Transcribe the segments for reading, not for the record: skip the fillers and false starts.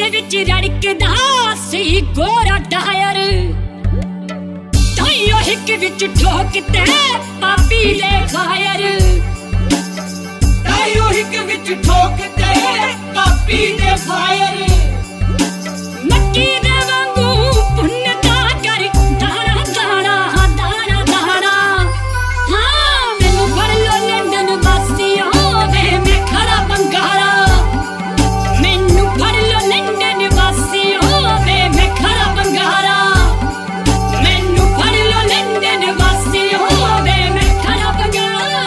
विच रड़कदा सी गोरा टायर ताइयों हिक विच ठोकते पापी दे फायर ताइयों हिक विच ठोकते पापी दे फायर मक्की दे वांगू पुन्नता कर दाना दाना दाना दाना हाँ मैनू फड़ लो लंदन वासियों वे मैं खड़ा बंगारा मैनू फड़ लो लंदन वासियों वे मैं खड़ा बंगारा मैनू फड़ लो लंदन वासियों वे मैं खड़ा बंगारा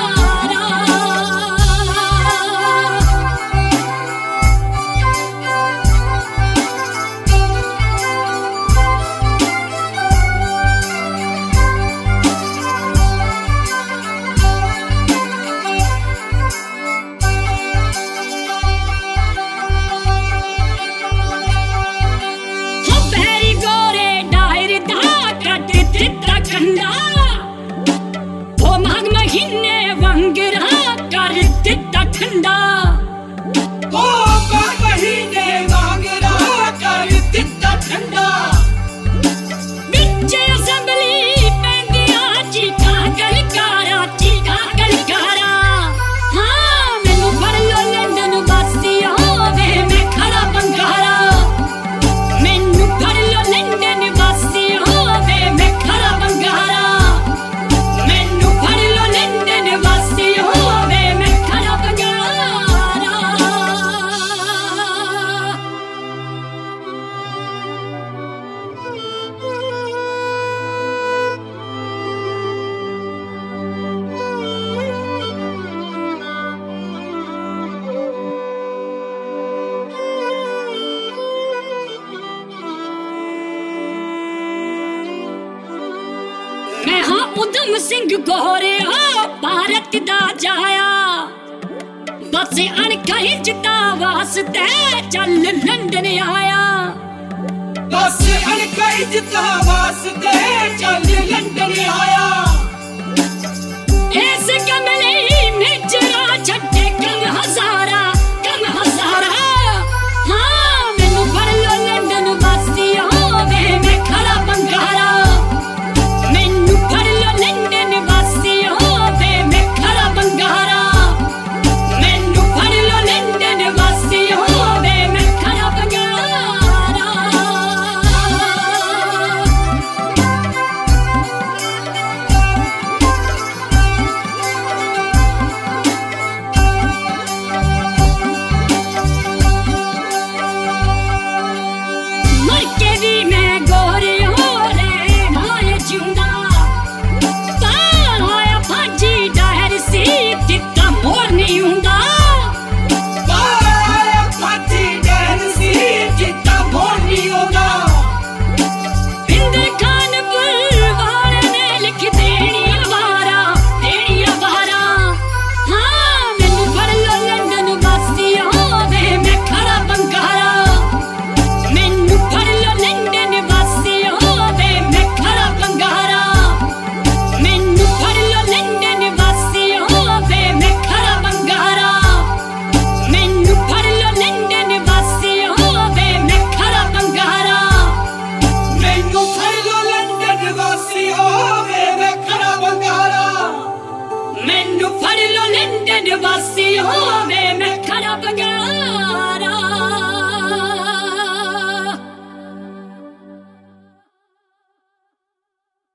ठंडा ओ महीने वांगरा कर दिता ठंडा बिच असेंबली पेंदिया चीका गलकारा हाँ मैनू फड़ लो लंदन वासियों वे मैं खड़ा बंगारा मैनू फड़ लो लंदन वासियों वे मैं खड़ा बंगारा मैनू फड़ लो लंदन वासियों वे मैं खड़ा बंगारा मैं हाँ उधम सिंह गोरिया भारत दा जाया बस अणखई जिता वास्ते चल लंदन आया बस अणखई जिता वास्ते चल लंदन आया इस कमले निजरा छड्डे कम हजारा हाँ मैनू फड़ लो लंदन वासियों वे मैं खड़ा बंगारा मैनू फड़ लो लंदन वासियों वे मैं खड़ा बंगारा मैनू फड़ लो लंदन वासियों वे मैं खड़ा बंगारा मर के भी मैं गोरियों रे माए जिंदा पाया फाजी डहर सी दिता मोर नहीं हुंदा पाया फाजी डहर सी दिता मोर नहीं हुंदा बिंदे खान बुलवाल ने लिख देनी अवारा हाँ मैनू फड़ लो लंदन वासियों वे मैं खड़ा बंगारा मैनू फड़ लो लंदन वासियों वे मैं खड़ा बंगारा मैनू फड़ लो लंदन वासियों वे मैं खड़ा बंगारा मैनू फड़ लो लंदन वासियों वे मैं खड़ा बंगारा मैनू फड़ लो लंदन वासियों वे मैं खड़ा बंगारा मैनू फड़ लो लंदन वासियों वे मैं खड़ा बंगारा